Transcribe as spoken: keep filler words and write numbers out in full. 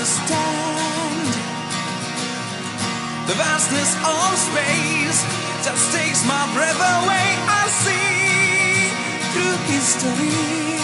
understand the vastness of space just takes my breath away. I see through history